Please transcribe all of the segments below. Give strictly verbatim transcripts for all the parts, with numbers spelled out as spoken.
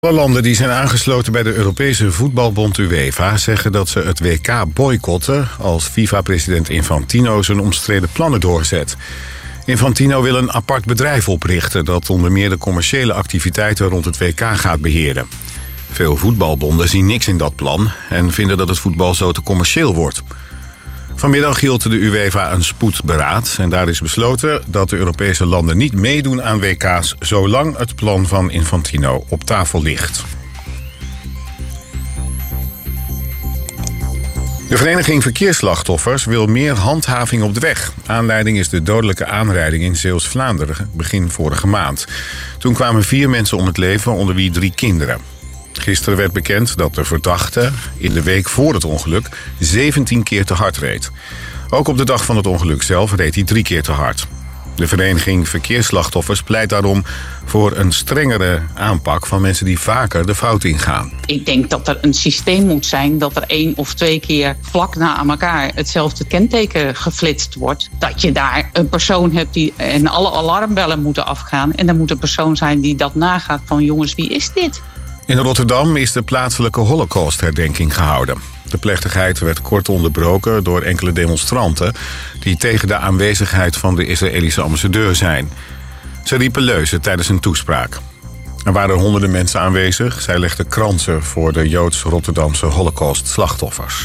Alle landen die zijn aangesloten bij de Europese voetbalbond UEFA zeggen dat ze het W K boycotten als FIFA-president Infantino zijn omstreden plannen doorzet. Infantino wil een apart bedrijf oprichten dat onder meer de commerciële activiteiten rond het W K gaat beheren. Veel voetbalbonden zien niks in dat plan en vinden dat het voetbal zo te commercieel wordt. Vanmiddag hield de UEFA een spoedberaad en daar is besloten dat de Europese landen niet meedoen aan W K's zolang het plan van Infantino op tafel ligt. De vereniging Verkeersslachtoffers wil meer handhaving op de weg. Aanleiding is de dodelijke aanrijding in Zeeuws-Vlaanderen begin vorige maand. Toen kwamen vier mensen om het leven, onder wie drie kinderen. Gisteren werd bekend dat de verdachte in de week voor het ongeluk zeventien keer te hard reed. Ook op de dag van het ongeluk zelf reed hij drie keer te hard. De vereniging Verkeersslachtoffers pleit daarom voor een strengere aanpak van mensen die vaker de fout ingaan. Ik denk dat er een systeem moet zijn dat er één of twee keer vlak na elkaar hetzelfde kenteken geflitst wordt. Dat je daar een persoon hebt die en alle alarmbellen moeten afgaan. En er moet een persoon zijn die dat nagaat van jongens, wie is dit? In Rotterdam is de plaatselijke Holocaustherdenking gehouden. De plechtigheid werd kort onderbroken door enkele demonstranten die tegen de aanwezigheid van de Israëlische ambassadeur zijn. Ze riepen leuzen tijdens een toespraak. Er waren honderden mensen aanwezig. Zij legden kransen voor de Joods-Rotterdamse Holocaust-slachtoffers.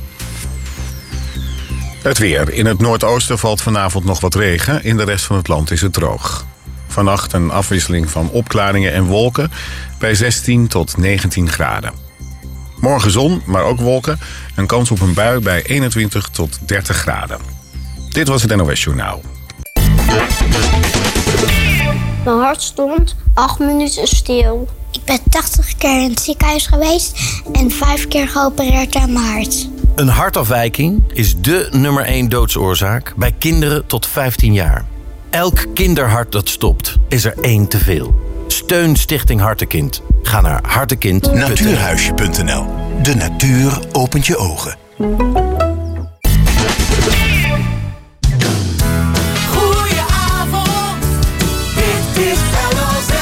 Het weer. In het noordoosten valt vanavond nog wat regen. In de rest van het land is het droog. Vannacht een afwisseling van opklaringen en wolken bij zestien tot negentien graden. Morgen zon, maar ook wolken. Een kans op een bui bij eenentwintig tot dertig graden. Dit was het N O S Journaal. Mijn hart stond acht minuten stil. Ik ben tachtig keer in het ziekenhuis geweest en vijf keer geopereerd aan mijn hart. Een hartafwijking is dé nummer één doodsoorzaak bij kinderen tot vijftien jaar. Elk kinderhart dat stopt, is er één te veel. Steun Stichting Hartekind. Ga naar hartekind punt n l. Natuurhuisje punt n l. De natuur opent je ogen. Goedenavond, dit is L O Z.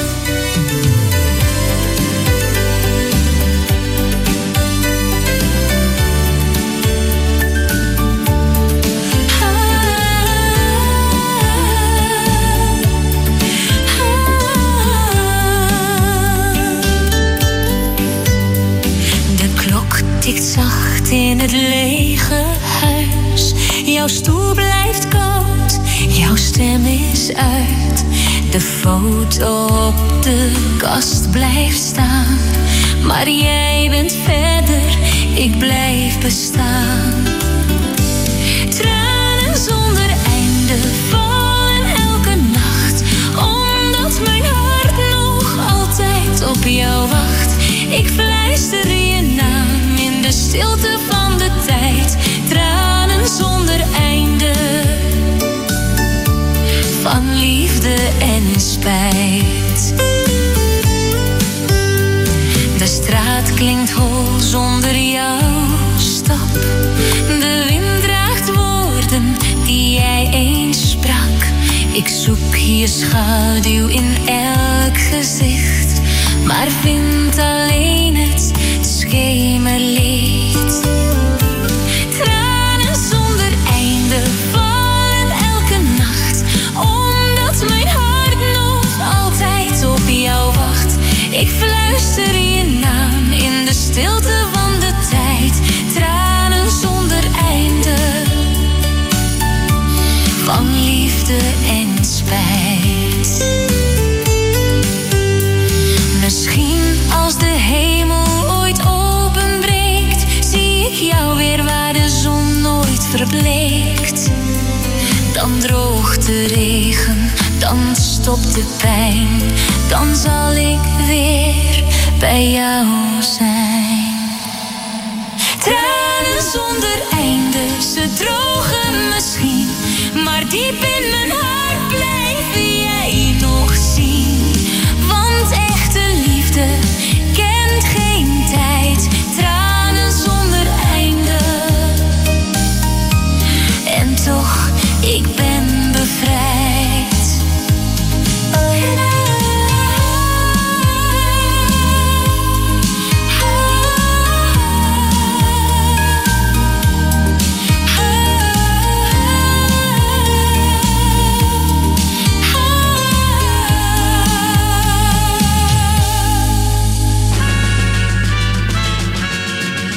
Tikt zacht in het lege huis. Jouw stoel blijft koud, jouw stem is uit. De foto op de kast blijft staan. Maar jij bent verder, ik blijf bestaan. Tranen zonder einde vallen elke nacht. Omdat mijn hart nog altijd op jou wacht. Ik fluister je naam in de stilte van de tijd. Tranen zonder einde van liefde en spijt. De straat klinkt hol zonder jouw stap. De wind draagt woorden die jij eens sprak. Ik zoek je schaduw in elk gezicht, maar vind alleen het schemerlicht. Tranen zonder einde vallen elke nacht. Omdat mijn hart nog altijd op jou wacht. Ik fluister je naam in de stilte van de tijd. Tranen zonder einde van liefde en spijt. Misschien als de hemel ooit openbreekt, zie ik jou weer waar de zon nooit verbleekt. Dan droogt de regen, dan stopt de pijn. Dan zal ik weer bij jou zijn. Tranen zonder einde, ze drogen misschien. Maar diep in mijn hart blijf jij nog zien. Want echte liefde kent geen tijd. Tranen zonder einde. En toch, ik ben bevrijd.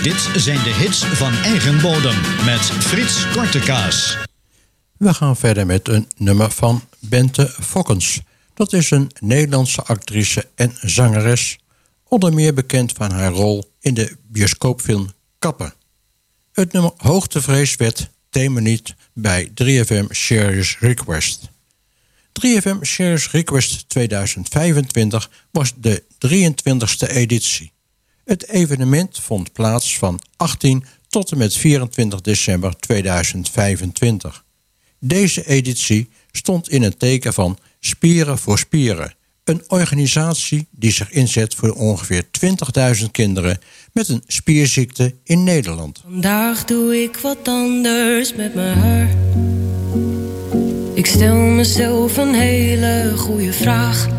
Dit zijn de hits van eigen bodem met Frits Kortekaas. We gaan verder met een nummer van Bente Fokkens. Dat is een Nederlandse actrice en zangeres, onder meer bekend van haar rol in de bioscoopfilm Kappen. Het nummer Hoogtevrees werd thema niet bij drie F M Serious Request. drie F M Serious Request tweeduizend vijfentwintig was de drieëntwintigste editie. Het evenement vond plaats van achttien tot en met vierentwintig december tweeduizend vijfentwintig. Deze editie stond in het teken van Spieren voor Spieren, een organisatie die zich inzet voor ongeveer twintigduizend kinderen met een spierziekte in Nederland. Vandaag doe ik wat anders met mijn haar. Ik stel mezelf een hele goede vraag.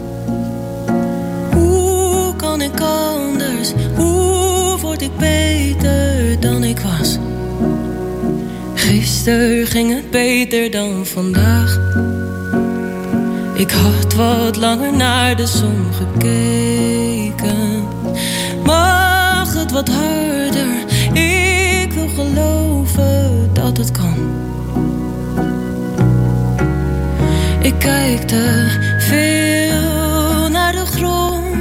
Hoe kan ik anders? Hoe word ik beter dan ik was? Gisteren ging het beter dan vandaag. Ik had wat langer naar de zon gekeken. Mag het wat harder? Ik wil geloven dat het kan. Ik kijk te veel naar de grond.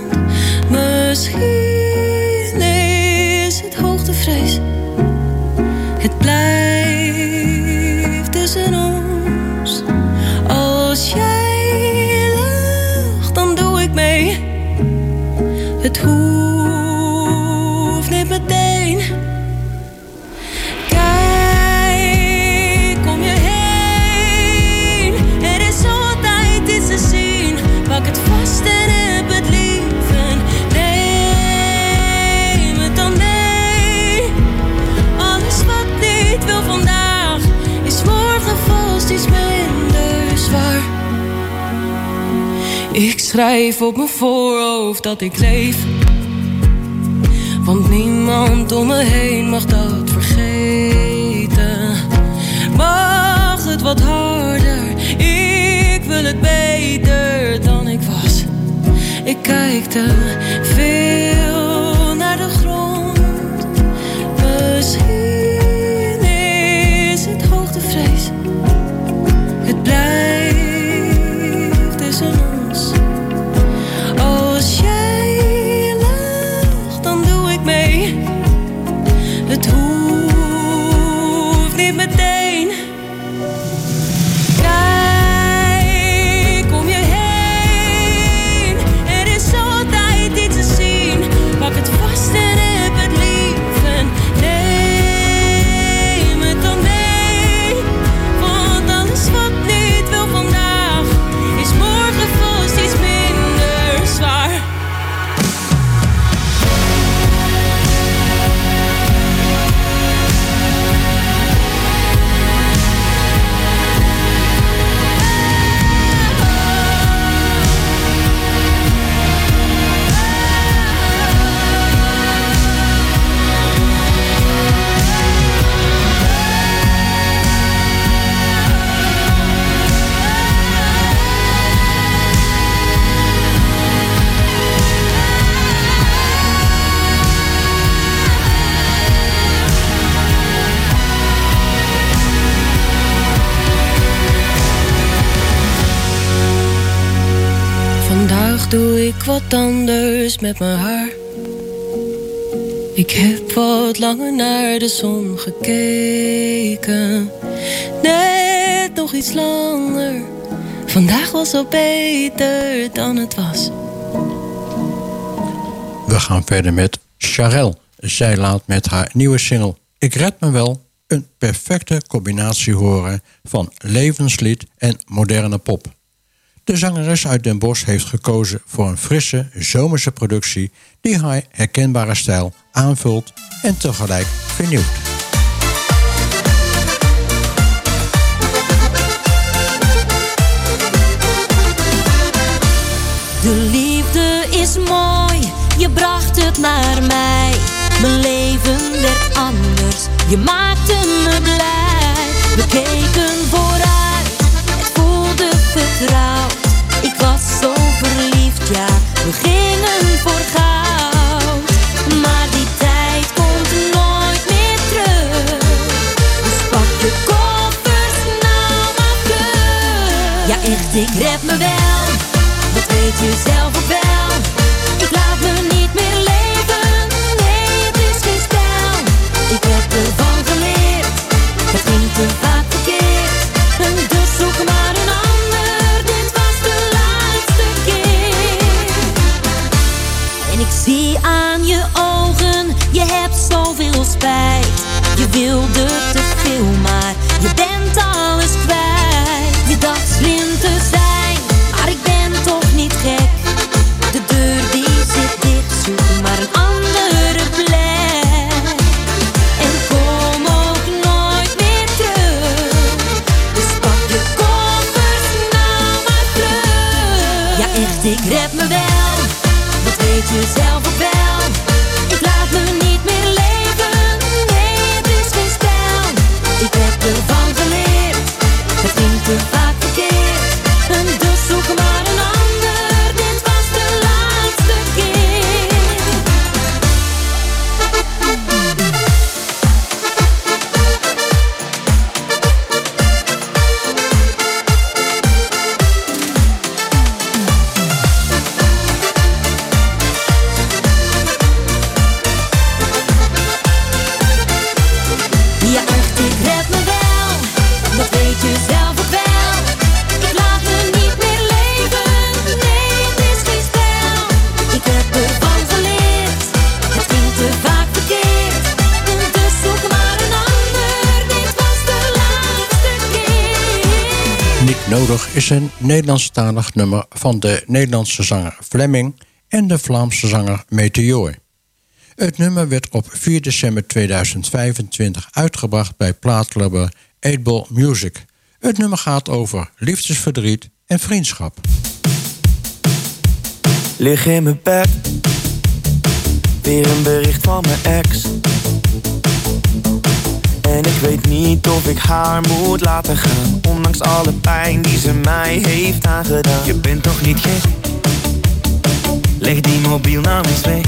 Misschien is het hoogtevrees. Het blijft tussen ons. Als jij lacht, dan doe ik mee. Het hoeft niet meteen. Kijk om je heen. Er is altijd iets te zien. Pak het vast en heb het lief. En neem het dan mee. Alles wat niet wil vandaag is morgen vast iets minder zwaar. Ik schrijf op mijn voorhoofd dat ik leef, want niemand om me heen mag dat vergeten. Mag het wat harder? Ik wil het beter dan ik was. Ik kijk te veel naar de grond. Misschien is het hoogtevrees. Het blijft tussen ons. Als jij lacht, dan doe ik mee. Het hoeft niet meteen. Kijk om je heen. Er is altijd iets te zien. Pak het vast en heb het lief. En neem het dan mee. Want alles wat niet wil vandaag is morgen vast iets minder zwaar. Vandaag doe ik wat anders met mijn haar. Ik heb wat langer naar de zon gekeken. Net nog iets langer. Vandaag was al beter dan het was. We gaan verder met Charelle. Zij laat met haar nieuwe single Ik red me wel een perfecte combinatie horen van levenslied en moderne pop. De zangeres uit Den Bosch heeft gekozen voor een frisse, zomerse productie die haar herkenbare stijl aanvult en tegelijk vernieuwt. De liefde is mooi, je bracht het naar mij. Mijn leven werd anders, je maakte me blij. We keken vooruit, het voelde vertrouwd. Ik was zo verliefd, ja, we gingen voor goud. Maar die tijd kon ik zie aan je ogen, je hebt zoveel spijt. Je wilde te veel, maar je bent alles kwijt. Je dacht slim te zijn, maar ik ben toch niet gek. De deur die zit dicht, zoek maar een andere plek. En kom ook nooit meer terug. Dus pak je koffers nou maar terug. Ja echt, ik red me wel, dat weet je zelf ook wel. Ik laat me niet meer leven, nee het is geen spel. Ik heb ervan geleerd, het ging te vaak verkeerd. En dus zoek maar een ander, dit was de laatste keer. Ja echt, ik red me wel, dat weet je zelf ook wel. Ik laat me niet meer leven, nee het is geen spel. Ik heb ervan geleerd, het ging te vaak verkeerd. En dus zoek maar een ander, dit was de laatste keer. Niet nodig is een Nederlandstalig nummer van de Nederlandse zanger Flemming en de Vlaamse zanger Meteor. Het nummer werd op vier december tweeduizend vijfentwintig uitgebracht bij plaatlabel eight ball Music. Het nummer gaat over liefdesverdriet en vriendschap. Lig in mijn bed, weer een bericht van mijn ex. En ik weet niet of ik haar moet laten gaan, ondanks alle pijn die ze mij heeft aangedaan. Je bent toch niet gek? Leg die mobiel nou eens weg.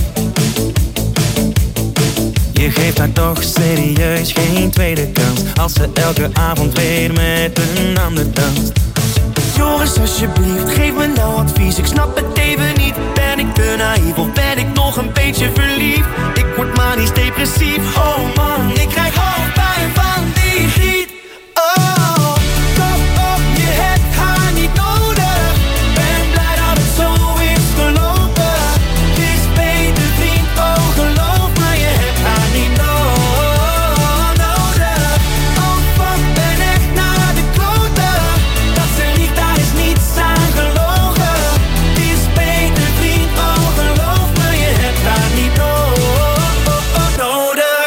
Je geeft haar toch serieus geen tweede kans, als ze elke avond weer met een ander danst. Joris, alsjeblieft, geef me nou advies. Ik snap het even niet. Ben ik te naïef of ben ik nog een beetje verliefd? Ik word manisch depressief. Oh man, ik krijg hoofdpijn van die giet. Oh, stop op, je hebt haar niet nodig. Ben blij dat het zo is gelopen. Het is beter vriend, oh geloof me, je hebt haar niet no- nodig. Oh fuck, ben echt naar de kloten. Dat ze liegt, daar is niets aan gelogen. Het is beter vriend, oh geloof me, je hebt haar niet no- nodig.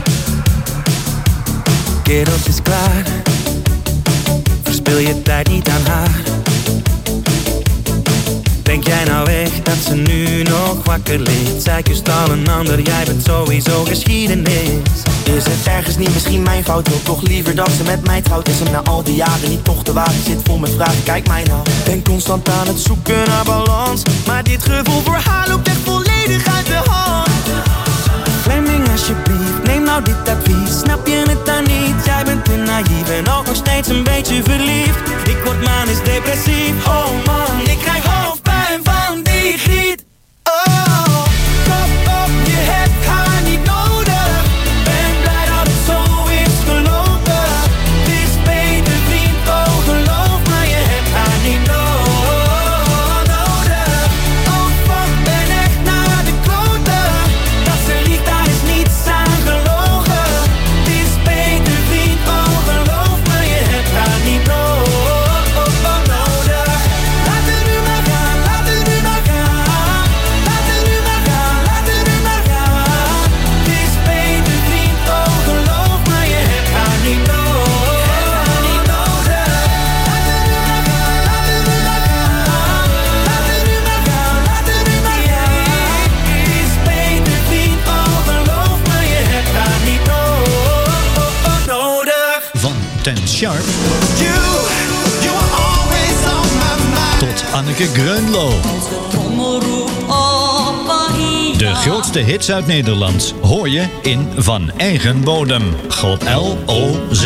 Kerels is klaar, verspil je tijd niet aan haar. Denk jij nou echt dat ze nu nog wakker ligt? Zij kust al een ander, jij bent sowieso geschiedenis. Is het ergens niet misschien mijn fout? Wil toch liever dat ze met mij trouwt? Is hem na al die jaren niet toch te wagen? Zit vol met vragen, kijk mij nou. Ben constant aan het zoeken naar balans, maar dit gevoel voor haar loopt echt volledig uit de hand. Flemming, alsjeblieft, neem nou dit advies. Snap je het dan niet? Jij bent te naïef en ook nog steeds een beetje verliefd. Ik word manisch depressief. Oh man, ik krijg hoofdpijn van die griet. Oh, stop op, je hebt haar niet nodig. Ben blij dat het zo is gelopen. Het is beter vriend, oh geloof me, je hebt haar niet no- nodig. Oh fuck, ben echt naar de kloten. Dat ze liegt, daar is niets aan gelogen. Het is beter vriend, oh geloof me, je hebt haar niet no- nodig. Laat het nu maar gaan, laat het nu maar gaan. Laat het nu maar gaan, laat het nu maar gaan. Het is beter vriend, oh geloof me, je hebt haar niet no- nodig. Laat het nu maar gaan, laat het nu maar gaan. Laat het nu maar gaan, laat het nu maar gaan. Het is beter vriend, oh geloof me, je hebt haar niet no- nodig. Van Ten Sharp You, you were always on my mind. tot Anneke Greunlo. De grootste hits uit Nederland hoor je in Van Eigen Bodem. Groot L O Z.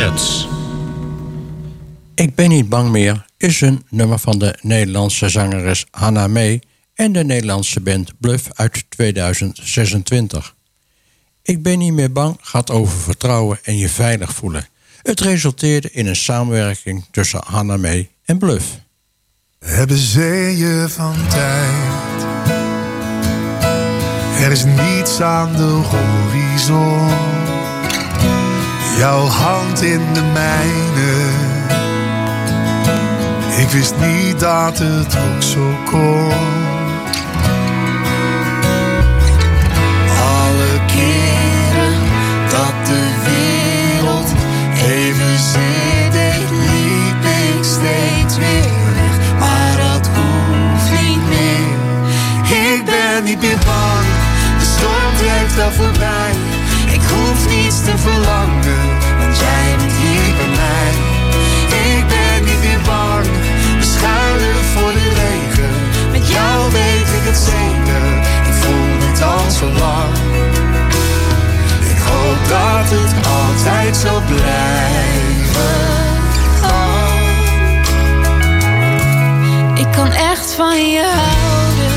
Ik ben niet bang meer is een nummer van de Nederlandse zangeres Hannah May en de Nederlandse band Bluff uit tweeduizend zesentwintig. Ik ben niet meer bang gaat over vertrouwen en je veilig voelen. Het resulteerde in een samenwerking tussen Hannah May en Bluff. We hebben zeeën van tijd is niets aan de horizon. Jouw hand in de mijne. Ik wist niet dat het ook zo kon. Alle keren dat de wereld evenzeer deed, liep ik steeds weer weg. Maar dat hoeft niet meer. Ik ben niet meer bang, de storm trekt wel voorbij. Ik hoef niets te verlangen, want jij bent hier bij mij. Ik ben niet meer bang, we schuilen voor de regen. Met jou weet ik het zeker, ik voel dit al zo lang. Ik hoop dat het altijd zal blijven. Oh. Ik kan echt van je houden.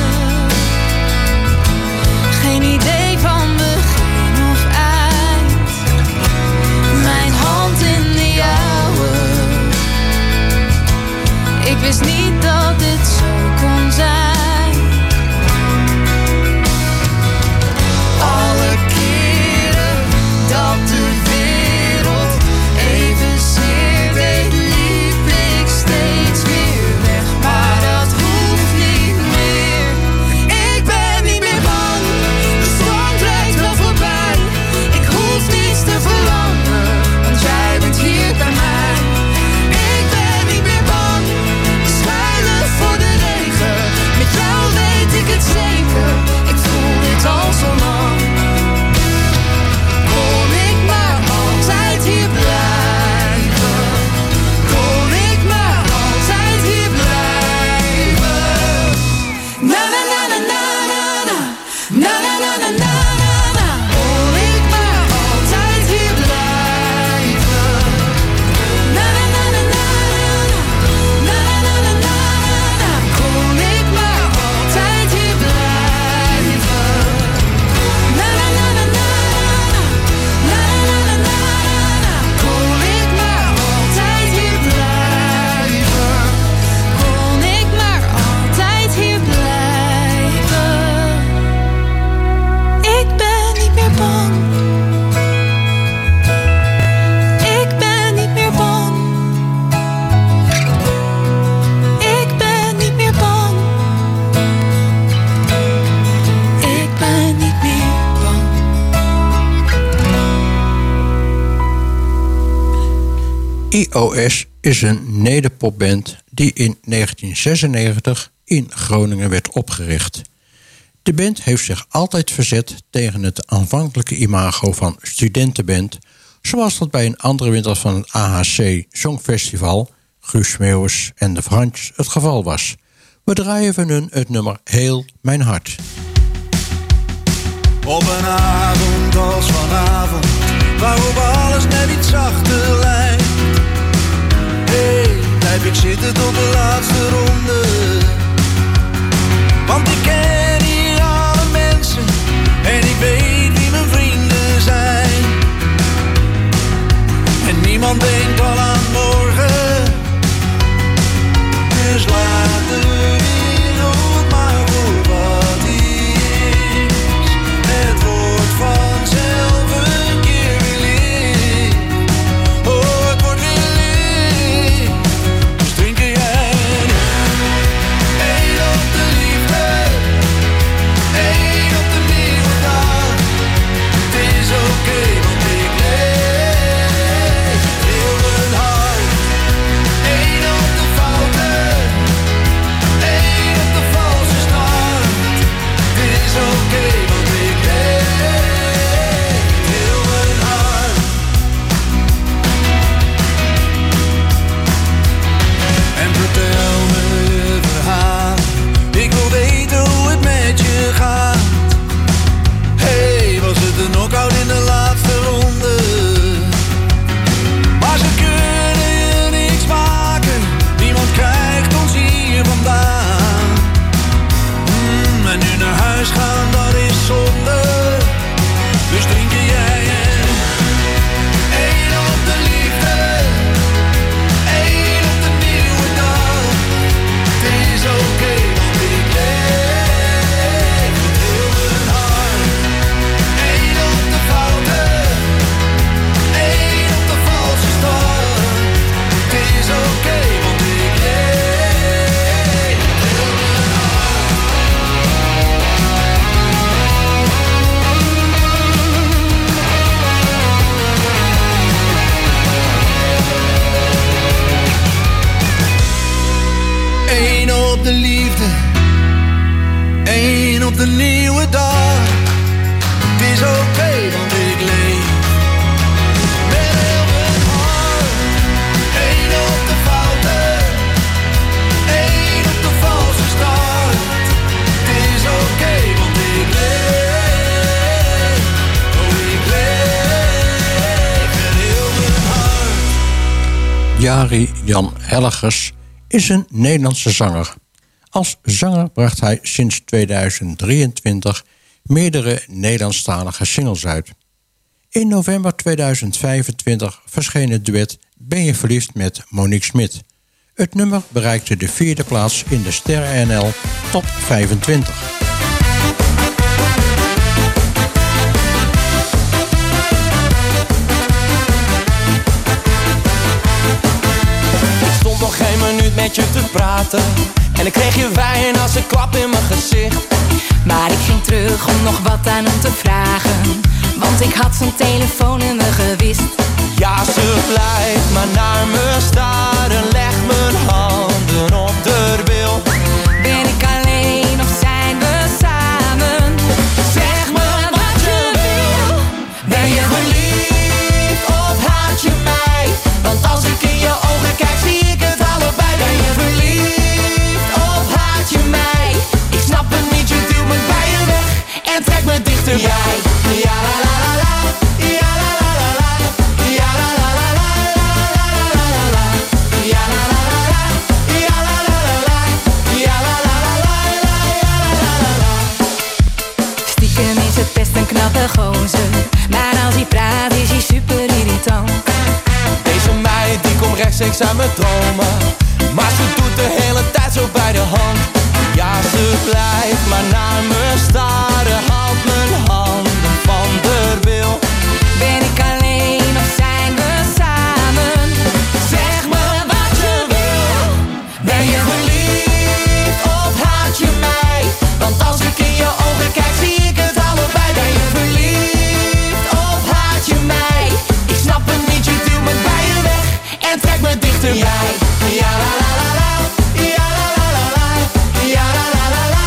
Geen idee van begin of eind. Mijn hand in de jouwe. Ik wist niet dat dit zo kon zijn. Alle keren dat de wereld evenzeer deed, liep ik steeds weer weg. Maar dat hoeft niet meer. Ik ben niet meer bang, de storm trekt wel voorbij. Ik hoef niets te verlangen, want jij bent hier bij mij. Ik ben niet meer bang, we schuilen voor de regen. Met jou weet ik het zeker, ik voel dit al zo lang. Kon ik maar altijd hier blijven. Kon ik maar altijd hier blijven. Na na na na na na na na na na na na. Kon ik maar altijd hier blijven. Na na na na na na na na na na na. Kon ik maar altijd hier blijven. Na na na na na na na na na na. Kon ik maar altijd hier blijven. Kon ik maar altijd hier blijven. Ik ben niet meer bang. Ik ben niet meer bang. Ik ben niet meer bang. Ik ben niet meer bang. I O S is een nederpopband die in negentien zesennegentig in Groningen werd opgericht. De band heeft zich altijd verzet tegen het aanvankelijke imago van studentenband, zoals dat bij een andere winnaar van het A H C Songfestival, Guus Meeuwis en de Frans, het geval was. We draaien van hun het nummer Heel Mijn Hart. Op een avond als vanavond, waarop alles net iets zachter lijkt. Hey, blijf ik zitten tot de laatste ronde. Want ik ken hier alle mensen en ik weet wie mijn vrienden zijn. En niemand denkt al aan morgen, dus laat de wereld maar voor wat die is. Het wordt vanzelf een keer weer licht. Oh, het wordt weer licht. Dus drinken jij en ik. Eén op de liefde. een nieuwe dag. Het is oké, okay, want ik leef. Met heel mijn hart. Eén op de fouten. Eén op de valse start. Het is oké, okay, want ik leef. Oh, ik leef. Met heel mijn hart. Jari Jan Hellegers is een Nederlandse zanger. Als zanger bracht hij sinds tweeduizend drieëntwintig meerdere Nederlandstalige singles uit. In november tweeduizend vijfentwintig verscheen het duet Ben je verliefd met Monique Smit. Het nummer bereikte de vierde plaats in de Sterren N L Top vijfentwintig. Ik stond nog geen minuut met je te praten en ik kreeg je wijn als een klap in mijn gezicht. Maar ik ging terug om nog wat aan hem te vragen, want ik had zijn telefoon in mijn gewist. Ja, ze blijft maar naar me staren, leg mijn handen op de bil. Ben ik alleen of zijn we samen? Zeg me wat je wil. Ben je verliefd of haat je mij? Want als ik in je ogen kijk zie ik het allebei. Ben je verliefd of haat je mij? Ik snap het niet, je duwt me bij je weg en trekt me dichterbij. Ja la la la la, ja la la la la, ja la la la la, ja la la la la, ja la la la la, ja la la la la, ja la la la. Stiekem is het best een knappe gozer, maar als hij praat is hij super irritant. Deze meid die komt rechtstreeks uit mijn dromen, maar ze doet de hele tijd zo bij de hand. Ja, ze blijft maar naar me staren, haalt mijn handen van de wil. Ben ik alleen of zijn we samen? Zeg me wat je wil. Ben je verliefd of haat je mij? Want als ik in je ogen kijk zie ik het allebei. Ben je verliefd of haat je mij? Ik snap het niet, je duwt me bij je weg en trekt me dichterbij. Ja la la la la, ja la la la la, ja la la la la,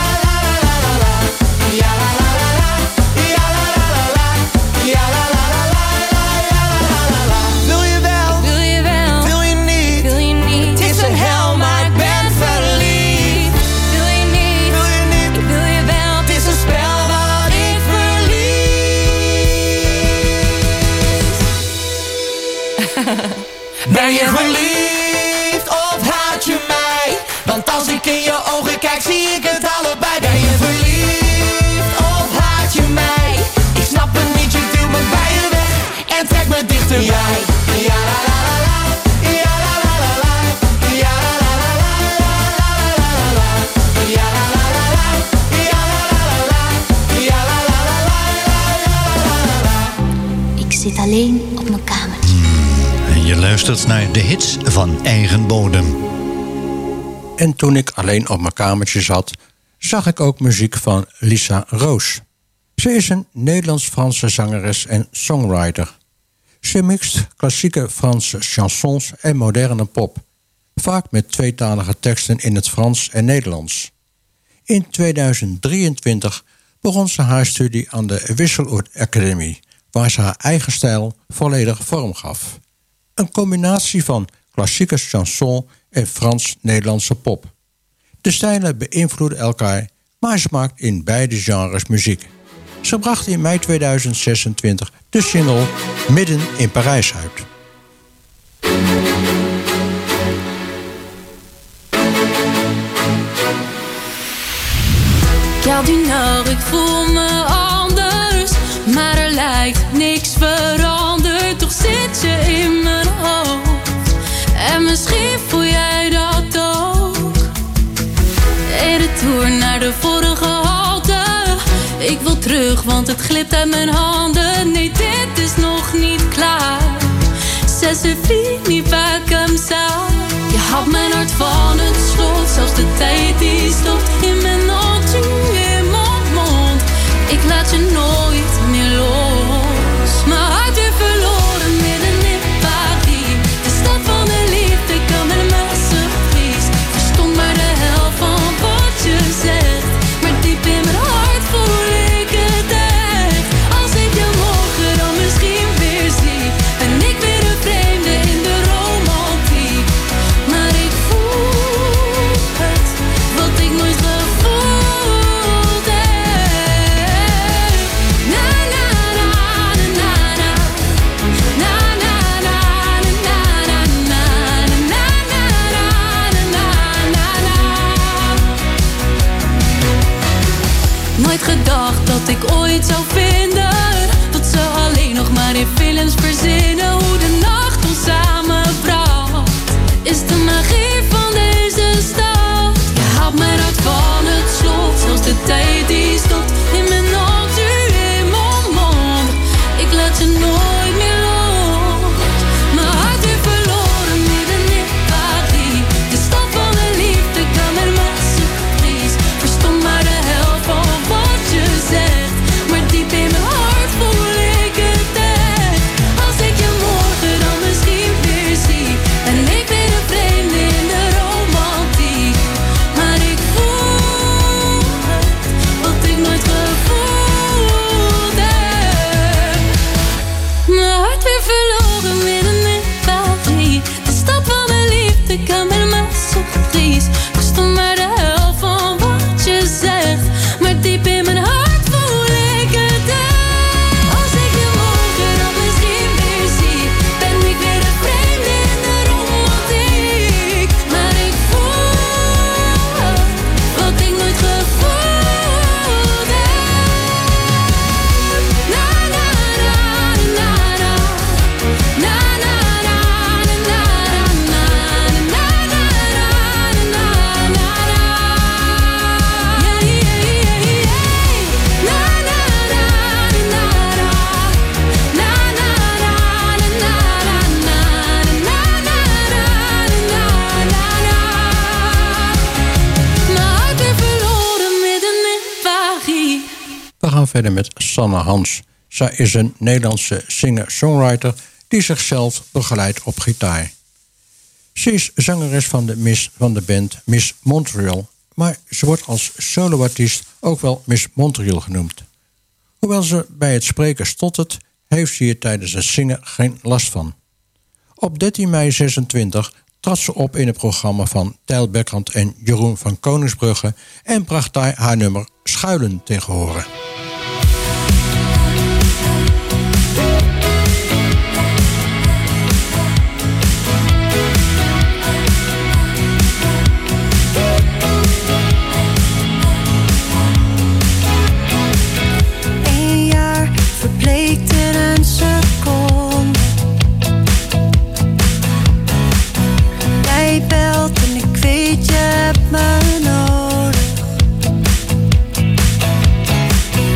ja la la la la, ja la la la la, ja la la la la, ja la la la la. Wil je wel? Wil je wel? Wil je niet? Wil je niet? Het is een hel, maar ik ben verliefd. Wil je niet? Wil je niet? Ik wil je wel. Het is een spel wat ik verlies. Ben je verliefd of haat je mij? Want als ik in je ogen kijk zie ik het allebei. Ben je verliefd of haat je mij? Ik snap het niet, je duwt me bij je weg en trekt me dichterbij. Ja la la la la, ja la la la la, ja la la la la, ja la la la la, ja la la la la, ja la la la la, ja la la la la. Ik zit alleen op mijn kamertje. En je luistert naar de hits van eigen bodem. En toen ik alleen op mijn kamertje zat, zag ik ook muziek van Lisa Roos. Ze is een Nederlands-Franse zangeres en songwriter. Ze mixt klassieke Franse chansons en moderne pop, vaak met tweetalige teksten in het Frans en Nederlands. In tweeduizend drieëntwintig begon ze haar studie aan de Wisseloord Academy, waar ze haar eigen stijl volledig vorm gaf. Een combinatie van klassieke chanson en Frans-Nederlandse pop. De stijlen beïnvloeden elkaar, maar ze maakt in beide genres muziek. Ze bracht in mei tweeduizend zesentwintig de single Midden in Parijs uit. Gare du Nord, ik voel me anders, maar er lijkt niks veranderd. Toch zit je in mijn hoofd en misschien voel jij dat ook. Een retour naar de vorige halte. Ik wil terug, want het glipt uit mijn handen. Nee, dit is nog niet klaar. Ça se finit pas comme ça. Je haalt mijn hart van het slot, zelfs de tijd die stopt in mijn hand. Tu es mon monde. Ik laat je nooit meer los. Mijn hart weer verloren midden in Paris. De stad van de liefde, kan met me surprise. Verstond maar de helft van wat je zegt, maar diep in mijn hart dat ik ooit zou vinden wat ze alleen nog maar in films verzinnen. Hoe de nacht ons samenbracht is de magie van deze stad. Je haalt mijn hart van het slot, zelfs de tijd die stopt in mijn hand, u in mijn mond. Ik laat je nooit meer los. Mijn hart weer verloren midden in Paris. De stad van de liefde kan met massa vries. Verstond maar de helft van wat je zegt, maar diep in mijn hart voel ik het echt. Als ik je morgen dan misschien weer zie, en ik ben een vreemde in de romantiek. Maar ik voel het, wat ik nooit gevoeld heb. Mijn hart weer verloren midden in Paris. De stad van de liefde kan met massa vries. Verstond maar de helft van wat je zegt, maar diep in mijn hart voel ik het echt. Als ik je morgen dan misschien weer zie, ben ik weer een vreemde in de romantiek. Maar ik voel het, wat ik nooit gevoeld heb. Na na na na na. Na na na na na na. Na na na na na na. Yeah, yeah, yeah, yeah. Na na na na na. Na na na na na na. Na na na na na na. Mijn hart weer verloren midden in Paris. We gaan verder met Sanne Hans. Zij is een Nederlandse singer-songwriter die zichzelf begeleidt op gitaar. Ze is zangeres van de, Miss, van de band Miss Montreal, maar ze wordt als soloartiest ook wel Miss Montreal genoemd. Hoewel ze bij het spreken stottert, heeft ze hier tijdens het zingen geen last van. Op dertien mei zesentwintig trad ze op in het programma van Tijl Beckrand en Jeroen van Koningsbrugge en bracht daar haar nummer Schuilen tegen horen. Een jaar verbleekt in een seconde. Jij belt en ik weet je hebt me nodig.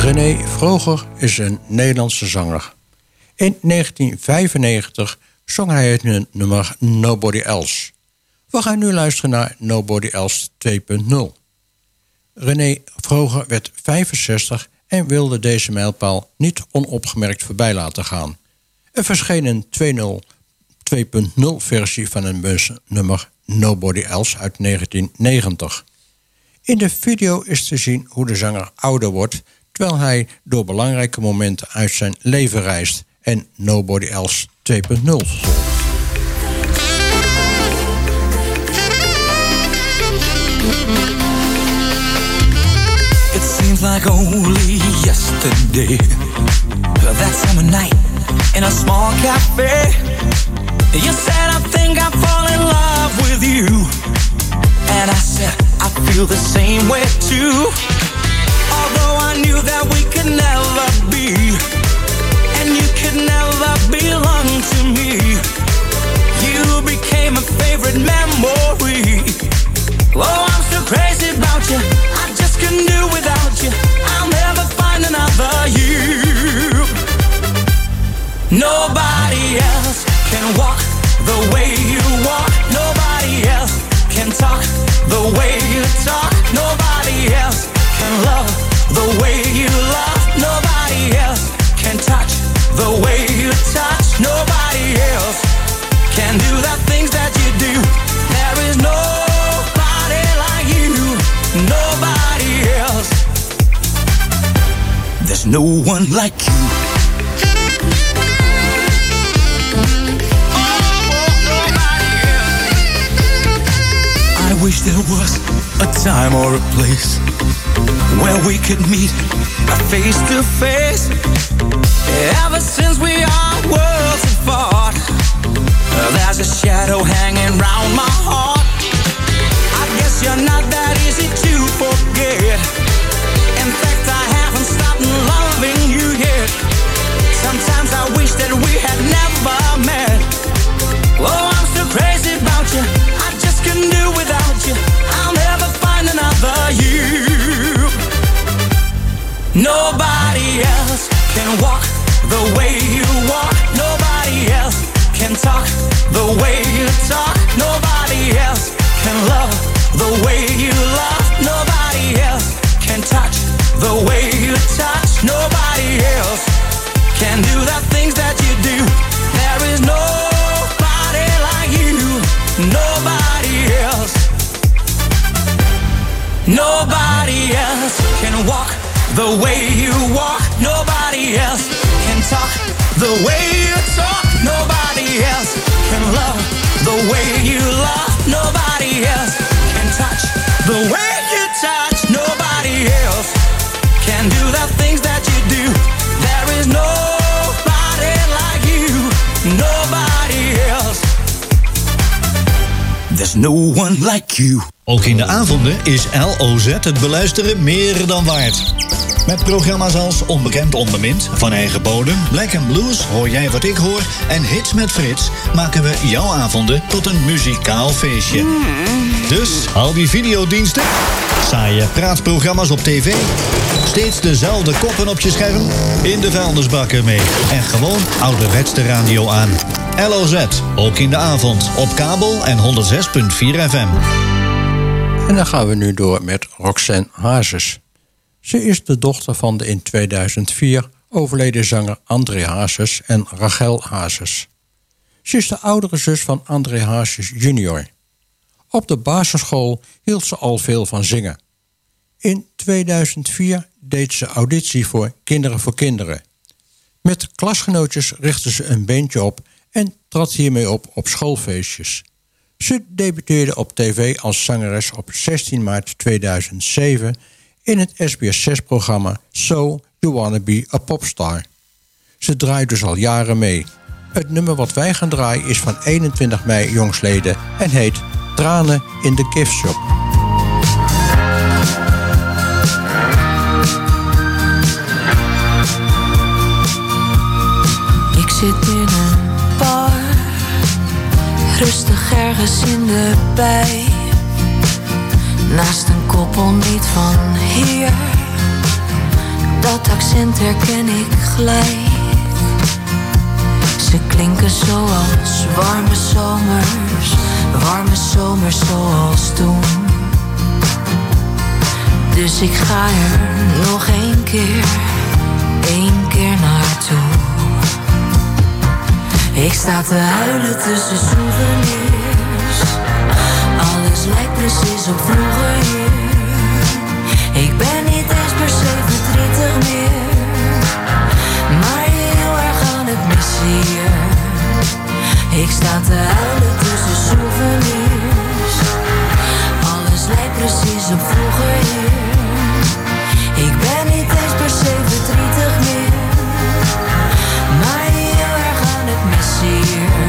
René Vroger is een Nederlandse zanger. In negentien vijfennegentig zong hij het nummer Nobody Else. We gaan nu luisteren naar Nobody Else twee punt nul. René Vroger werd vijfenzestig en wilde deze mijlpaal niet onopgemerkt voorbij laten gaan. Er verscheen een twee punt nul versie van een busnummer Nobody Else uit negentien negentig. In de video is te zien hoe de zanger ouder wordt, terwijl hij door belangrijke momenten uit zijn leven reist en Nobody Else twee punt nul volgt. It seems like only yesterday, that summer night in a small cafe, you said I think I fall in love with you, and I said I feel the same way too. Although I knew that we could never be, and you could never belong to me, you became a favorite memory. Oh, I'm so crazy about you, I just couldn't do without you. I'll never find another you. Nobody else can walk the way you walk. Nobody else can talk the way you talk. Nobody else can love the way you love. Nobody else can touch the way you touch. Nobody else can do the things that you do. There is nobody like you. Nobody else. There's no one like you. I wish there was a time or a place where we could meet face to face. Ever since we are worlds apart, there's a shadow hanging round my heart. I guess you're not that easy to forget. In fact, I haven't stopped loving you yet. Sometimes I wish that we had never met. Oh, I'm so crazy about you, I just couldn't do without you. I'll never find another you. Nobody else can walk the way you walk. Nobody else can talk the way you talk. Nobody else can love the way you love. Nobody else can touch the way you touch. Nobody else can do the things that you do. There is nobody like you. Nobody else. Nobody else can walk the way you walk. Nobody else can talk the way you talk. Nobody else can love the way you love. Nobody else can touch the way you touch. Nobody else can do the things that you do. There is nobody like you. Nobody else. There's no one like you. Ook in de avonden is L O Z het beluisteren meer dan waard. Met programma's als Onbekend Onbemind, Van Eigen Bodem, Black and Blues, Hoor jij wat ik hoor en Hits met Frits maken we jouw avonden tot een muzikaal feestje. Dus al die videodiensten, saaie praatprogramma's op tv, steeds dezelfde koppen op je scherm, in de vuilnisbakken mee en gewoon ouderwetse radio aan. L O Z, ook in de avond, op kabel en honderd zes komma vier F M. En dan gaan we nu door met Roxanne Hazes. Ze is de dochter van de in tweeduizend vier overleden zanger André Hazes en Rachel Hazes. Ze is de oudere zus van André Hazes junior. Op de basisschool hield ze al veel van zingen. In tweeduizend vier deed ze auditie voor Kinderen voor Kinderen. Met klasgenootjes richtte ze een bandje op en trad hiermee op op schoolfeestjes. Ze debuteerde op tv als zangeres op zestien maart tweeduizend zeven... in het S B S zes-programma So You Wanna Be a Popstar. Ze draait dus al jaren mee. Het nummer wat wij gaan draaien is van eenentwintig mei jongsleden en heet Tranen in de Gift Shop. Ik zit in een bar, rustig ergens in de bij. Naast een koppel niet van hier, dat accent herken ik gelijk. Ze klinken zoals warme zomers, warme zomers zoals toen. Dus ik ga er nog één keer, één keer naartoe. Ik sta te huilen tussen souvenirs. Alles lijkt precies op vroeger hier. Ik ben niet eens per se verdrietig meer, maar heel erg aan het missen hier. Ik sta te huilen tussen souvenirs. Alles lijkt precies op vroeger hier. Ik ben niet eens per se verdrietig meer, maar heel erg aan het missen hier.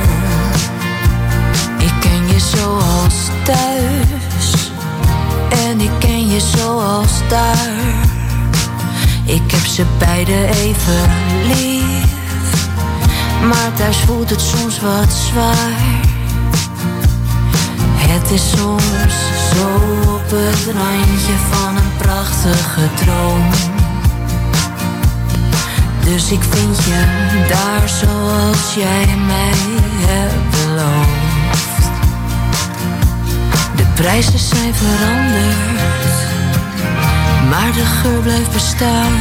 Ik ken je zoals thuis en ik ken je zoals daar. Ik heb ze beide even lief, maar thuis voelt het soms wat zwaar. Het is soms zo op het randje van een prachtige droom. Dus ik vind je daar zoals jij mij hebt beloofd. De prijzen zijn veranderd, maar de geur blijft bestaan.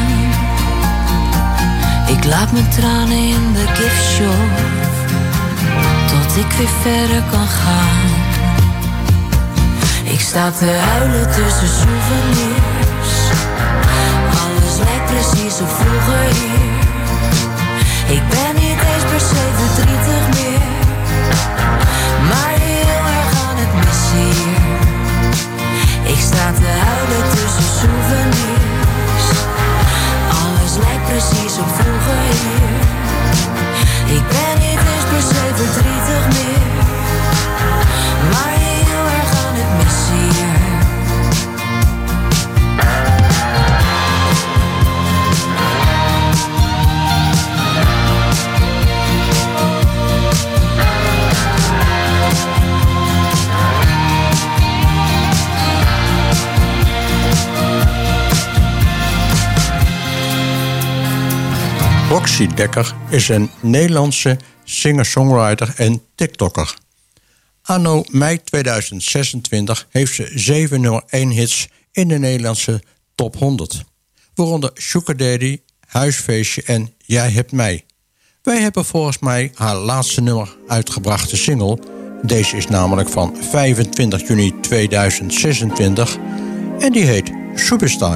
Ik laat mijn tranen in de giftshop, tot ik weer verder kan gaan. Ik sta te huilen tussen souvenirs. Alles lijkt precies op vroeger hier. Ik ben niet eens per se verdrietig meer, maar heel erg aan het missen hier. Ik sta te huilen tussen souvenirs. Alles lijkt precies op vroeger hier. Ik ben niet eens per se verdrietig meer, maar heel erg aan het missen hier. Roxy Dekker is een Nederlandse singer-songwriter en tiktoker. Anno mei tweeduizend zesentwintig heeft ze zeven nummer één hits in de Nederlandse top honderd. Waaronder Sugar Daddy, Huisfeestje en Jij hebt mij. Wij hebben volgens mij haar laatste nummer uitgebrachte single. Deze is namelijk van vijfentwintig juni tweeduizend zesentwintig en die heet Superstar.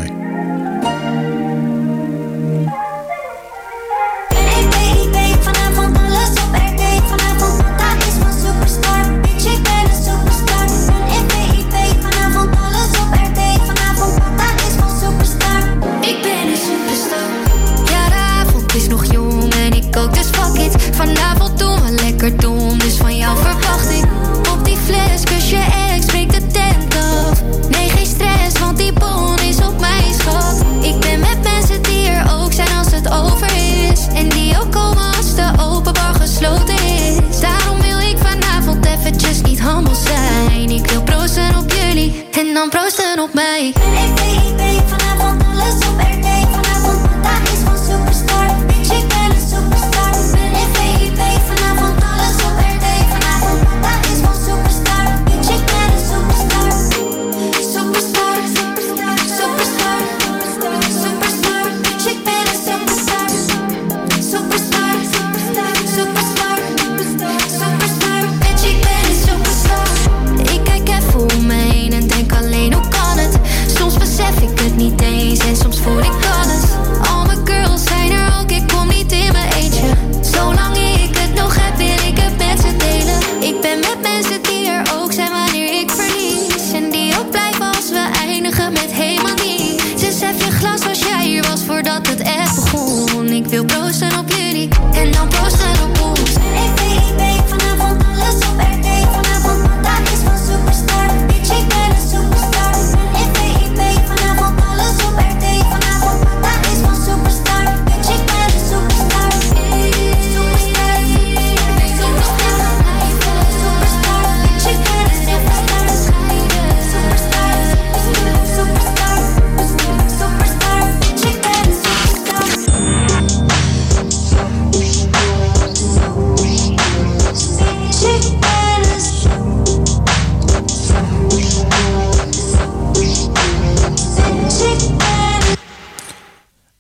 Vanavond doen we lekker dom, dus van jou verwacht ik. Op die fles kus je ex, breek de tent af. Nee, geen stress, want die bon is op mij, schat. Ik ben met mensen die er ook zijn als het over is. En die ook komen als de open bar gesloten is. Daarom wil ik vanavond eventjes niet handel zijn. Ik wil proosten op jullie en dan proosten op mij. Ik weet, ik weet, vanavond alles op R D. Vanavond daar is van Superstar. Bitch, ik ben een superstar. Vanavond alles op R D. Vanavond daar is van Superstar. Bitch, ik ben een superstar. Superstar, superstar, superstar, superstar. Bitch, ik ben een superstar. Superstar, superstar, superstar, superstar. Bitch, ik ben een superstar. Ik kijk even om me heen en denk alleen hoe kan het. Soms besef ik het niet eens en soms voel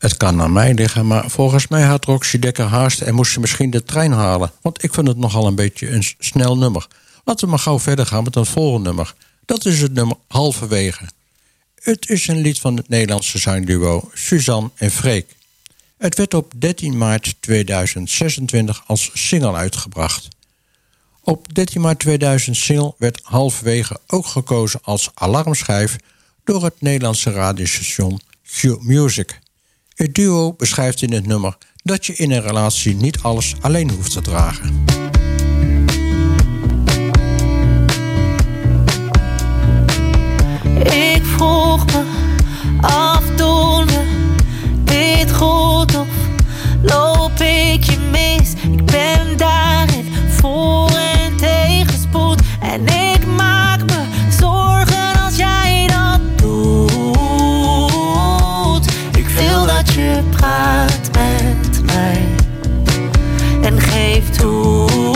Het kan aan mij liggen, maar volgens mij had Roxy Dekker haast en moest ze misschien de trein halen. Want ik vind het nogal een beetje een snel nummer. Laten we maar gauw verder gaan met het volgende nummer. Dat is het nummer Halverwege. Het is een lied van het Nederlandse zangduo Suzanne en Freek. Het werd op dertien maart tweeduizend zesentwintig als single uitgebracht. Op dertien maart tweeduizend single werd Halverwege ook gekozen als alarmschijf door het Nederlandse radiostation Q Music. Het duo beschrijft in het nummer dat je in een relatie niet alles alleen hoeft te dragen. Ik vroeg me af, doen we dit goed of loop ik je mis? Ik ben daarin voor en tegenspoed en ik maak me zorgen als jij dat doet. Ik wil dat je praat met mij en geef toe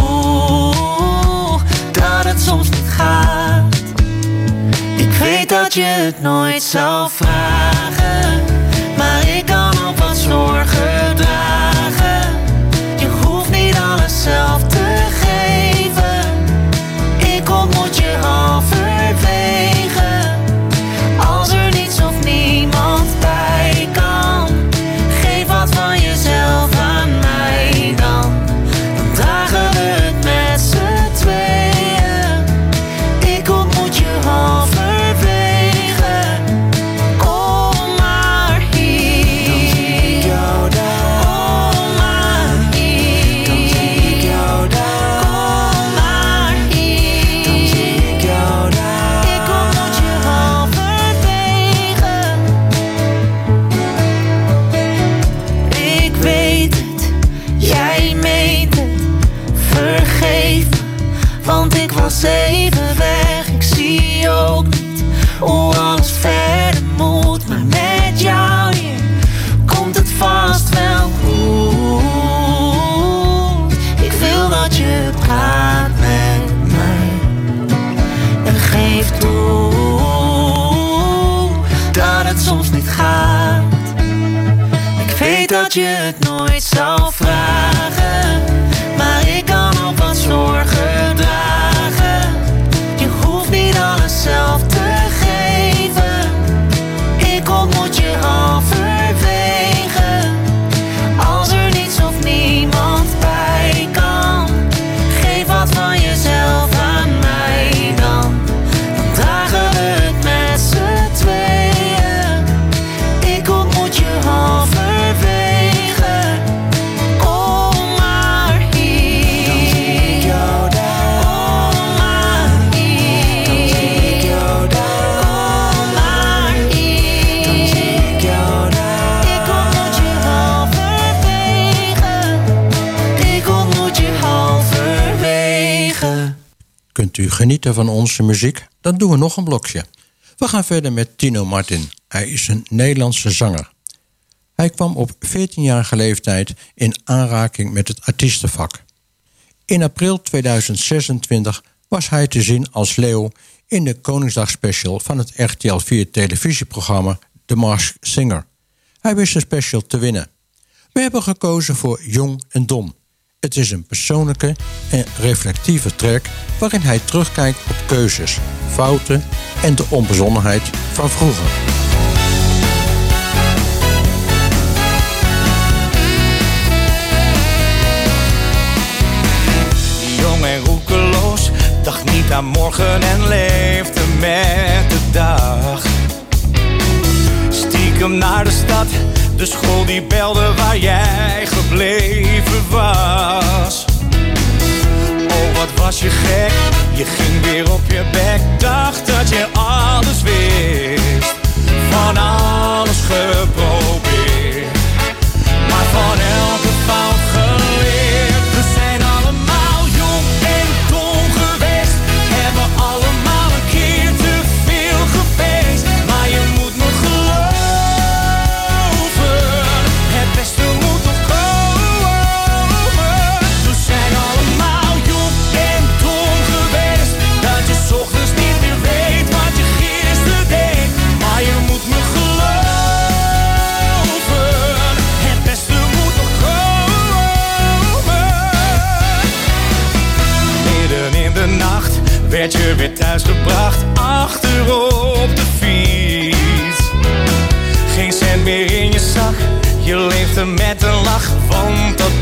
dat het soms niet gaat. Ik weet dat je het nooit zou vragen, maar ik kan ook wat zorgen dragen. Je hoeft niet alles zelf te geven. Ik ontmoet je halverwege. Als er niets of niemand bij kan, geef wat van jezelf aan mij dan. Dan dragen we het met z'n tweeën. Ik ontmoet je halverwege. Kom maar hier. Dan zie ik jou daar. Kom maar hier. Dan zie ik jou daar. Kom maar hier. Dan zie ik jou daar. Ik ontmoet je halverwege. Ik weet het, jij meent het. Vergeef me, want ik was even weg. Ik zie ook niet hoe alles verder moet, maar met jou hier komt het vast wel goed. Ik wil dat je praat met mij en geef toe dat het soms niet gaat. Ik weet dat je het nooit zou vragen, maar ik kan ook wat zorgen dragen. Je hoeft niet alles zelf te geven. Ik ontmoet je halverwege. Als er niets of niemand bij kan, geef wat van jezelf aan mij dan. Dan dragen we het met z'n tweeën. Ik ontmoet je halverwege. Kom maar hier. Dan zie ik jou daar. Kom maar hier. Dan zie ik jou daar. Kom maar hier. Dan zie ik jou daar. Ik ontmoet je halverwege. Ik ontmoet je halverwege. Kunt u genieten van onze muziek? Dan doen we nog een blokje. We gaan verder met Tino Martin. Hij is een Nederlandse zanger. Hij kwam op veertienjarige leeftijd in aanraking met het artiestenvak. In april tweeduizend zesentwintig was hij te zien als leeuw in de Koningsdagspecial van het R T L vier televisieprogramma The Masked Singer. Hij wist de special te winnen. We hebben gekozen voor Jong en Dom. Het is een persoonlijke en reflectieve track waarin hij terugkijkt op keuzes, fouten en de onbezonnenheid van vroeger. Jong en roekeloos, dacht niet aan morgen en leefde met de dag. Stiekem naar de stad, de school die belde waar jij gebleven was. Oh, wat was je gek, je ging weer op je bek. Dacht dat je alles wist, van alles geprobeerd, maar van elke fout geleerd. We zijn allemaal jong en dom geweest, hebben allemaal een keer te veel gefeest. Maar je moet me geloven, het beste moet nog komen. We zijn allemaal jong en dom geweest, dat je 's ochtends niet meer weet wat je gisteren deed. Maar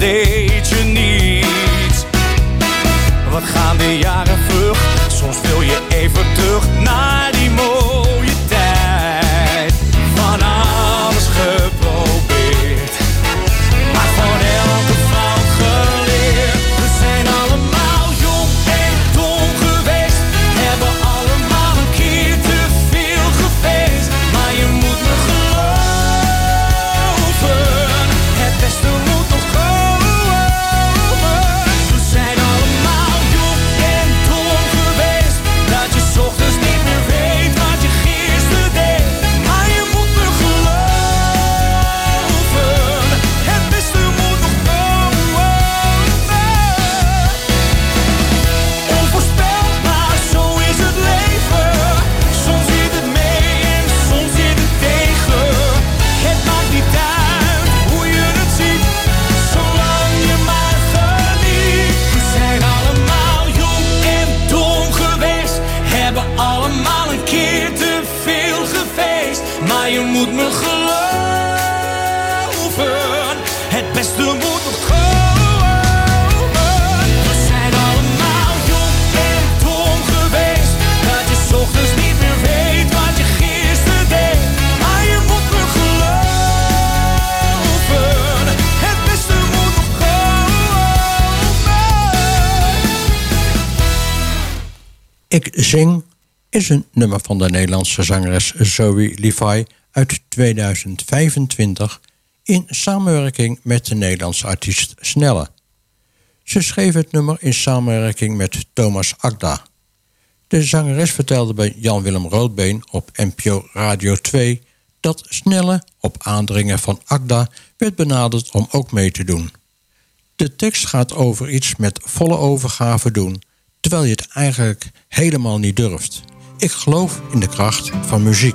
vergeet je niet. Wat gaan de jaren vlug, soms wil je even terug naar die mooie tijd. Van alles geprobeerd, maar van elke fout geleerd. We zijn allemaal jong en dom geweest, hebben allemaal een keer te veel gefeest. Maar je moet me geloven, het beste moet nog komen. We zijn allemaal jong en dom geweest, dat je 's ochtends niet meer weet wat je gisteren deed. Maar je moet me geloven, het beste moet nog komen. Onvoorspelbaar, zo is het leven. Soms zit het mee en soms zit het tegen. Het maakt niet uit hoe je het ziet, zolang je maar geniet. We zijn allemaal jong en dom geweest, hebben allemaal een keer te veel gefeest. Maar je moet me geloven, het beste moet nog komen. We zijn allemaal jong en dom geweest, dat je 's ochtends niet meer weet wat je gisteren deed. Maar je moet me geloven, het beste moet nog komen. Ik Zing is een nummer van de Nederlandse zangeres Zoe Levi uit tweeduizend vijfentwintig in samenwerking met de Nederlandse artiest Snelle. Ze schreef het nummer in samenwerking met Thomas Akda. De zangeres vertelde bij Jan-Willem Roodbeen op N P O Radio twee dat Snelle op aandringen van Akda werd benaderd om ook mee te doen. De tekst gaat over iets met volle overgave doen, terwijl je het eigenlijk helemaal niet durft. Ik geloof in de kracht van muziek.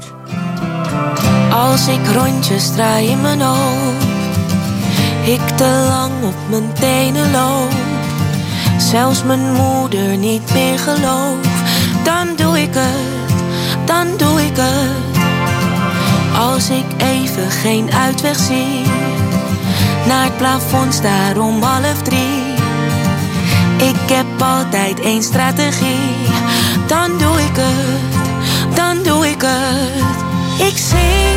Als ik rondjes draai in mijn hoofd, ik te lang op mijn tenen loop, zelfs mijn moeder niet meer gelooft, dan doe ik het, dan doe ik het. Als ik even geen uitweg zie, naar het plafond sta om half drie, ik heb altijd één strategie, dan doe ik het, dan doe ik het. Ik zing,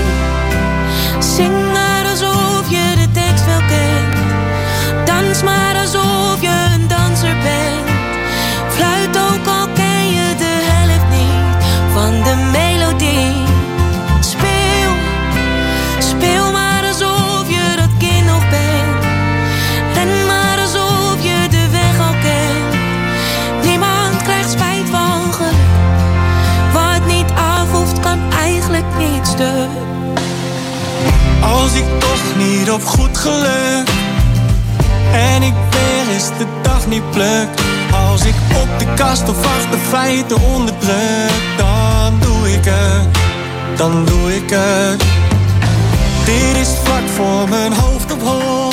zing maar alsof je de tekst wel kent. Dans maar alsof je een danser bent. Fluit ook al ken je de helft niet van de melodie. Speel, speel maar alsof je dat kind nog bent. Ren maar alsof je de weg al kent. Niemand krijgt spijt van geluk. Wat niet af hoeft kan eigenlijk niet stuk. Als ik toch niet op goed geluk en ik weer eens de dag niet pluk, als ik op de kast of achter feiten onderdruk, dan doe ik het, dan doe ik het. Dit is vlak voor mijn hoofd op hol.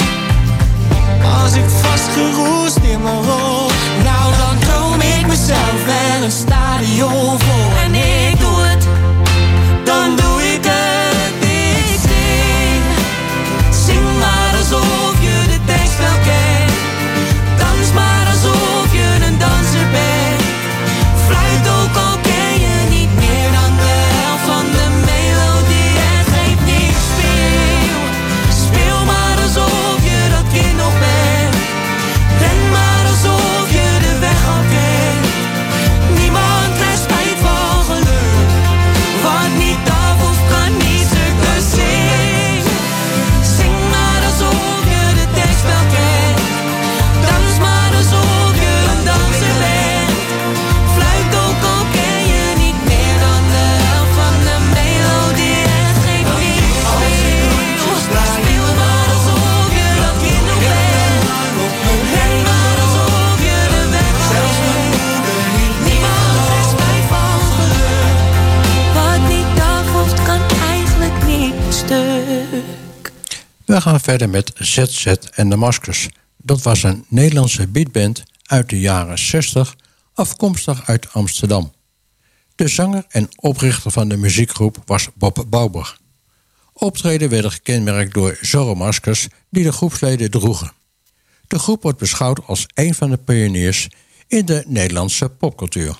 Als ik vastgeroest in mijn rol, nou dan droom ik mezelf wel een stadion vol. En ik doe het, dan doe ik het. Ik zing, zing maar alsof je de tekst wel kent. Dans maar alsof je een danser bent. Fluit ook al ken je niet meer dan de helft van de melodie. Het geeft niet, speel, speel maar alsof je dat kind nog bent. Ren maar alsof je de weg al kent. Niemand krijgt spijt van geluk. Wat niet af of kan niet stukken. Zing, zing maar alsof je de tekst wel kent. Dans maar alsof je een danser bent. Fluit ook al ken je niet meer dan de helft van de melodie. Het geeft niet, speel, speel maar alsof je dat kind nog bent. Ren maar alsof je de weg al kent. Niemand krijgt spijt van geluk. Wat niet af hoeft kan eigenlijk niet stuk. We gaan verder met Z Z en de Maskers. Dat was een Nederlandse beatband uit de jaren zestig, afkomstig uit Amsterdam. De zanger en oprichter van de muziekgroep was Bob Bauber. Optreden werden gekenmerkt door zorromaskers die de groepsleden droegen. De groep wordt beschouwd als een van de pioniers in de Nederlandse popcultuur.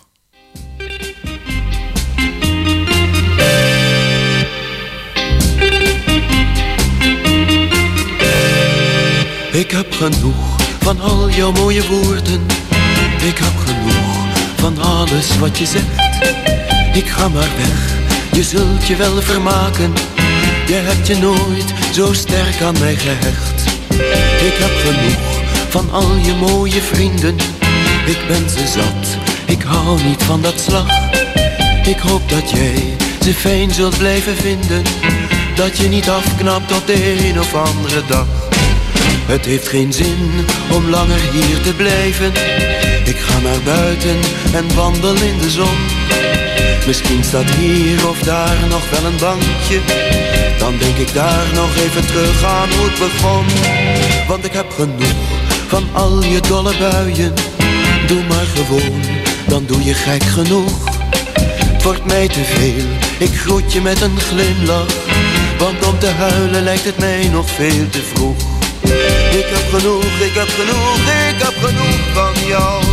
Ik heb genoeg van al jouw mooie woorden. Ik heb genoeg van alles wat je zegt. Ik ga maar weg, je zult je wel vermaken. Je hebt je nooit zo sterk aan mij gehecht. Ik heb genoeg van al je mooie vrienden. Ik ben ze zat, ik hou niet van dat slag. Ik hoop dat jij ze fijn zult blijven vinden. Dat je niet afknapt op de een of andere dag. Het heeft geen zin om langer hier te blijven. Ik ga naar buiten en wandel in de zon. Misschien staat hier of daar nog wel een bankje. Dan denk ik daar nog even terug aan hoe het begon. Want ik heb genoeg van al je dolle buien. Doe maar gewoon, dan doe je gek genoeg. Het wordt mij te veel, ik groet je met een glimlach. Want om te huilen lijkt het mij nog veel te vroeg. Ik heb genoeg, ik heb genoeg, ik heb genoeg van jou.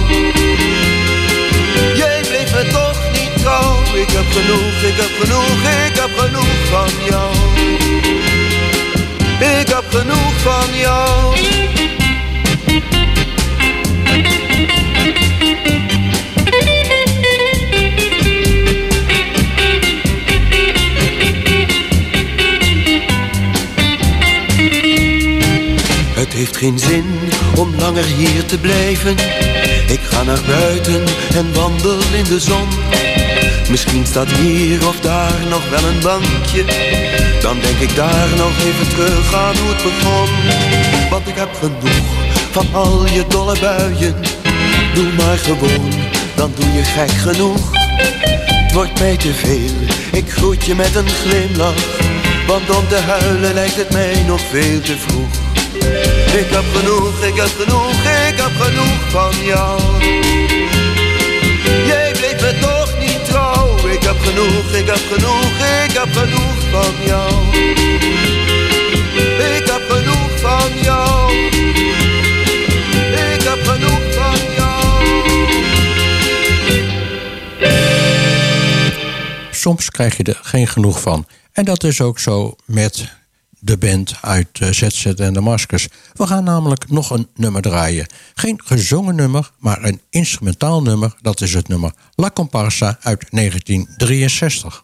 Jij bleef me toch niet trouw. Ik heb genoeg, ik heb genoeg, ik heb genoeg van jou. Ik heb genoeg van jou. Het heeft geen zin om langer hier te blijven. Ik ga naar buiten en wandel in de zon. Misschien staat hier of daar nog wel een bankje. Dan denk ik daar nog even terug aan hoe het begon. Want ik heb genoeg van al je dolle buien. Doe maar gewoon, dan doe je gek genoeg. Het wordt mij te veel, ik groet je met een glimlach. Want om te huilen lijkt het mij nog veel te vroeg. Ik heb genoeg, ik heb genoeg, ik heb genoeg van jou. Jij bleef me toch niet trouw. Ik heb genoeg, ik heb genoeg, ik heb genoeg van jou. Ik heb genoeg van jou. Ik heb genoeg van jou. Soms krijg je er geen genoeg van. En dat is ook zo met de band uit Z Z en de Maskers. We gaan namelijk nog een nummer draaien. Geen gezongen nummer, maar een instrumentaal nummer. Dat is het nummer La Comparsa uit negentien drieënzestig.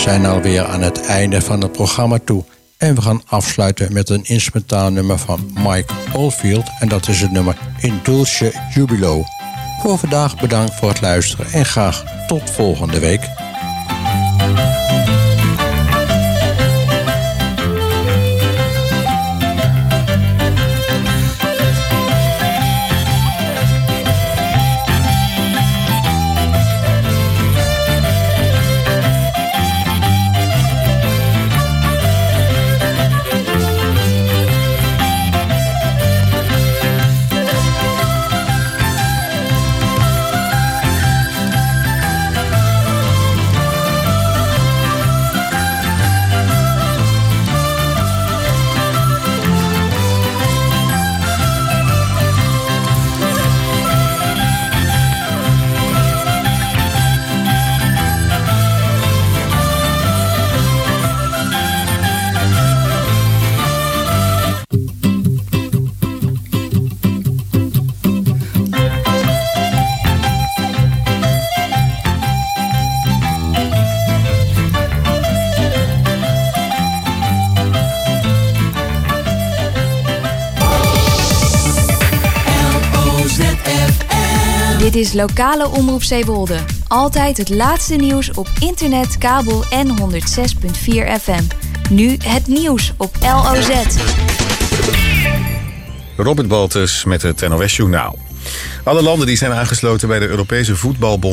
zijn alweer aan het einde van het programma toe. En we gaan afsluiten met een instrumentaal nummer van Mike Oldfield. En dat is het nummer In Dulce Jubilo. Voor vandaag bedankt voor het luisteren en graag tot volgende week. Dit is lokale omroep Zeewolde. Altijd het laatste nieuws op internet, kabel en honderd zes komma vier F M. Nu het nieuws op L O Z. Robert Baltus met het N O S Journaal. Alle landen die zijn aangesloten bij de Europese Voetbalbond